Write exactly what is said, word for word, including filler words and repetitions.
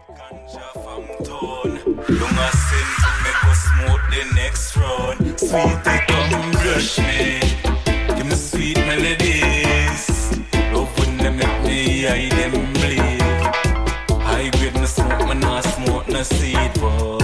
Ganja from town. Long as scent make us smoke the next round. Sweet it come brush me. Give me sweet melodies. Love when them make me eye them bleed. High grade no smoke, me not smoke no seed, boy.